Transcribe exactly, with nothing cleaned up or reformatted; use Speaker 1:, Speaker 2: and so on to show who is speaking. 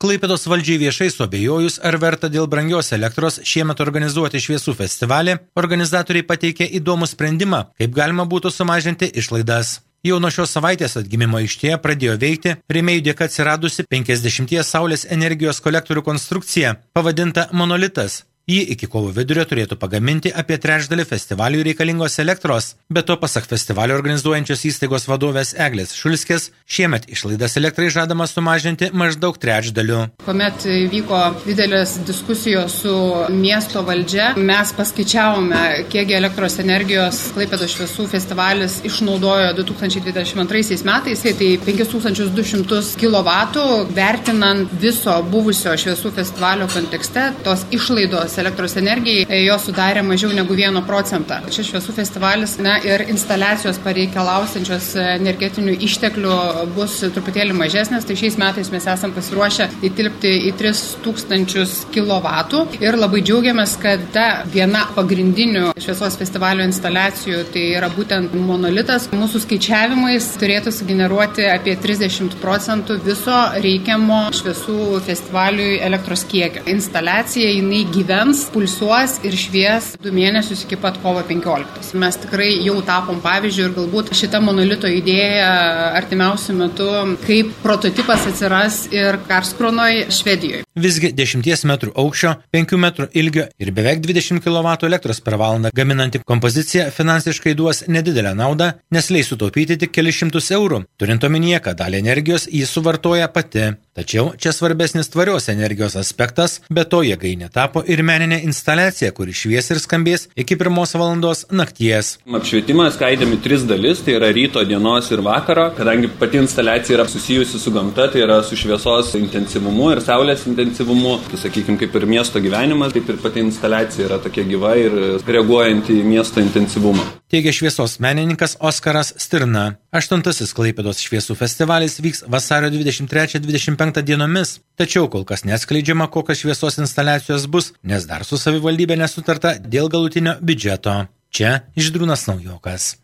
Speaker 1: Klaipėdos valdžiai viešai suabejojus, ar verta dėl brangios elektros šiemet organizuoti šviesų festivalį, organizatoriai pateikė įdomų sprendimą, kaip galima būtų sumažinti išlaidas. Jau nuo šios savaitės atgimimo aikštėje pradėjo veikti rėmėjų dėka atsiradusi penkiasdešimties saulės energijos kolektorių konstrukcija, pavadinta Monolitas. Jį iki kovo vidurio turėtų pagaminti apie trečdalį festivaliui reikalingos elektros. Be to, pasak festivalio organizuojančios įstaigos vadovės Eglės Šulskės, šiemet išlaidas elektrai žadama sumažinti maždaug trečdaliu.
Speaker 2: Kuomet vyko didelės diskusijos su miesto valdžia, mes paskaičiavome, kiek elektros energijos Klaipėdos šviesų festivalis išnaudojo du tūkstančiai dvidešimt antraisiais metais, tai penkis tūkstančius du šimtus kilovatų, vertinant viso buvusio šviesų festivalio kontekste, tos išlaidos elektros energijai, jo sudarė mažiau negu vieną procentą. Šis šviesų festivalis, na, ir instaliacijos pareikalausiančios energetinių išteklių bus truputėlį mažesnės, tai šiais metais mes esam pasiruošę įtilpti į tris tūkstančius kilovatų ir labai džiaugiamės, kad ta viena pagrindinių šviesos festivalio instaliacijų, tai yra būtent Monolitas, mūsų skaičiavimais turėtų sugeneruoti apie trisdešimt procentų viso reikiamo šviesų festivaliui elektros kiekio. Instaliacija, jinai gyvena, pulsuos ir švies du mėnesius iki pat kovo penkioliktos. Mes tikrai jau tapom pavyzdžių ir galbūt šita monolito idėja artimiausiu metu kaip prototipas atsiras ir Karlskronoj, Švedijoje.
Speaker 1: Visgi dešimties metrų aukščio, penkių metrų ilgio ir beveik dvidešimt kilovatų elektros per valandą gaminanti kompozicija finansiškai duos nedidelę naudą, nes leis sutaupyti tik kelis šimtus eurų, turint omenyje, kad dalį energijos jį suvartoja pati. Tačiau čia svarbesnis tvarios energijos aspektas, be to jėgainė tapo ir meninė instaliacija, kuri švies ir skambės iki pirmos valandos nakties.
Speaker 3: Apšvietimą skaidėme tris dalis, tai yra ryto, dienos ir vakaro, kadangi pati instaliacija yra susijusi su gamta, tai yra su šviesos intensyvumu ir saulės intensyvumu. Tai sakykime, kaip ir miesto gyvenimas, taip ir pati instaliacija yra tokia gyva ir reaguojanti į miesto intensyvumą.
Speaker 1: Teigia šviesos menininkas Oskaras Stirna. Aštuntasis Klaipėdos šviesų festivalis vyks vasario dvidešimt trečią dvidešimt penktą dienomis, tačiau kol kas neatskleidžiama, kokios šviesos instaliacijos bus, nes dar su savivaldybė nesutarta dėl galutinio biudžeto. Čia Žydrūnas Naujokas.